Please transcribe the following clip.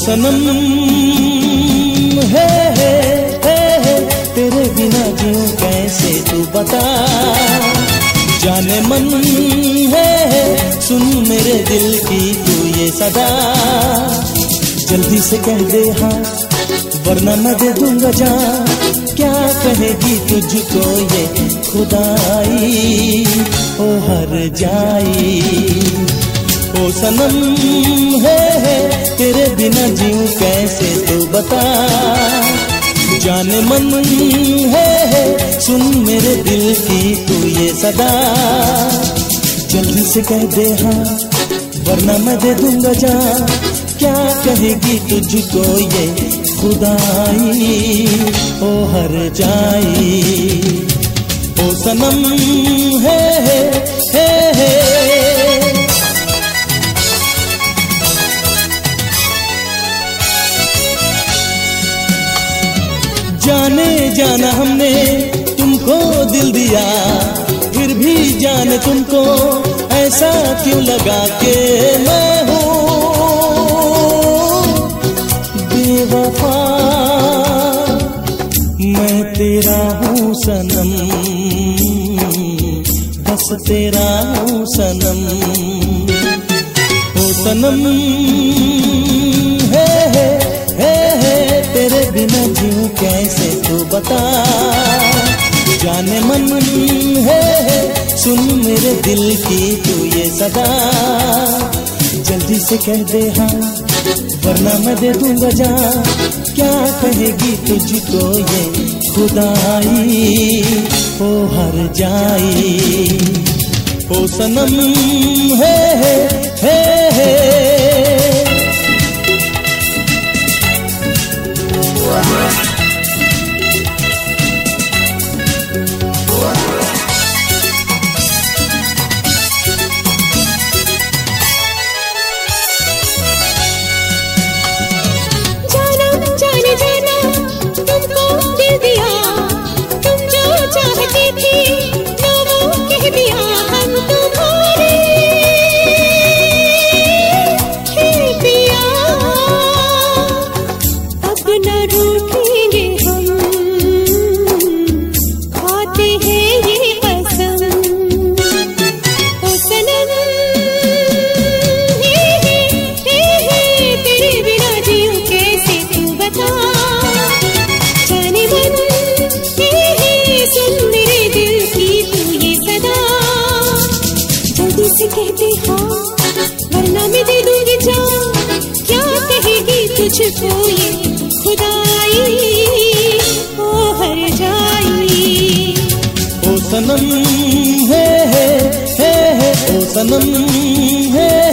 सनम है तेरे बिना जीऊं कैसे तू बता। जाने मन है सुन मेरे दिल की तू ये सदा। जल्दी से कह दे हाँ वरना मैं दे दूंगा जान। क्या कहेगी तुझको ये खुदाई ओ हर जाई। ओ सनम है तेरे बिना जीऊं कैसे तू बता। जाने मन है सुन मेरे दिल की तू ये सदा। जल्दी से कह दे हाँ वरना मैं दे दूंगा जान। क्या कहेगी तुझको ये खुदाई ओ हर जाई। ओ सनम है जाने जाना हमने तुमको दिल दिया फिर भी जाने तुमको ऐसा क्यों लगा के मैं हूँ बेवफा। मैं तेरा हूँ सनम बस तेरा हूँ सनम। ओ सनम है तेरे बिना जीऊं कैसे तू बता। जाने मन है सुन मेरे दिल की तू ये सदा। जल्दी से कह दे हाँ वरना मैं दे दूंगा जान। क्या कहेगी तुझको ये खुदाई ओ हर जाई। ओ सनम है कहते हाँ वरना मैं दे दूंगी जान। क्या कहेगी तुझको ये खुदाई ओ हर जाई। ओ सनम है ओ सनम है